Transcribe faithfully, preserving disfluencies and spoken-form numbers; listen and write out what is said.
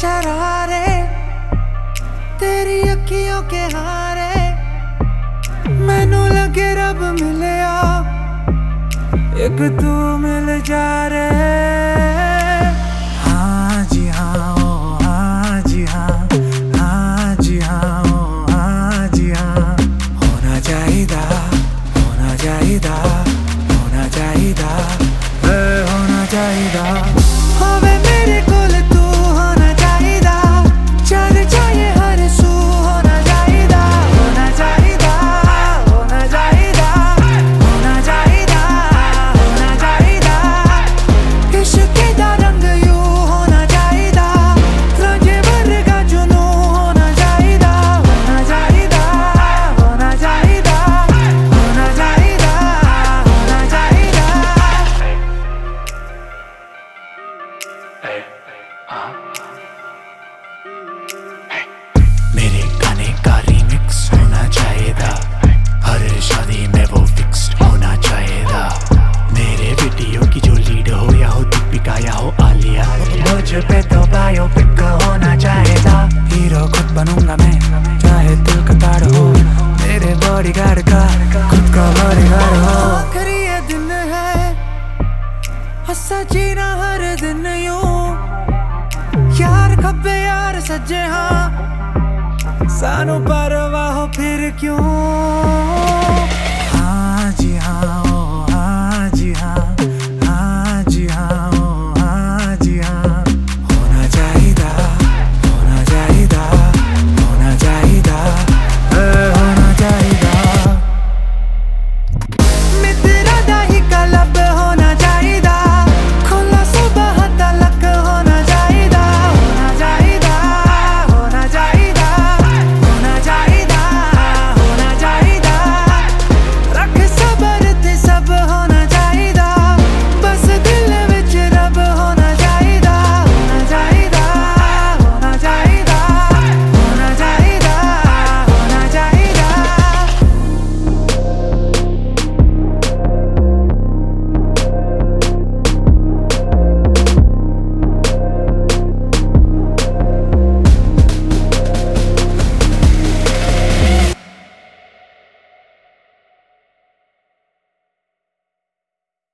शरारे तेरी अखियों के हारे मैनू लगे रब मिलया एक तू मिल जा रे। हाँ जी हाँ ओ हाँ जी हाँ, हाँ जी हाँ ओ हाँ जी हाँ। होना चाहिदा होना चाहिदा होना चाहिदा होना चाहिदा होवे मेरे कोल तू होना चाहिदा चार चाहिए हर सू होना चाहिदा होना चाहिदा होना चाहिदा होना चाहिदा होना चाहिदा इश्क दा रंग यू होना चाहिदा रांझे वर्गा जुनू होना चाहिदा होना चाहिदा होना चाहिदा होना चाहिदा होना चाहिदा। मेरे गाने का रीमिक्स होना चाहिदा हर शादी में वो फिक्स्ड होना चाहिदा। मेरे वीडियो की जो लीड हो या हो दीपिका या हो आलिया मुझ पे तो बायोपिक होना चाहिदा। हीरो खुद बनूंगा मैं चाहे दिल का ताड़ हो मेरे बॉडीगार्ड का खुद का बॉडीगार्ड हो। आखिरी ये दिन है हंसा जीना हर दिन यूं यार खब्बे यार सज्जे हाँ सानू परवाह फिर क्यों।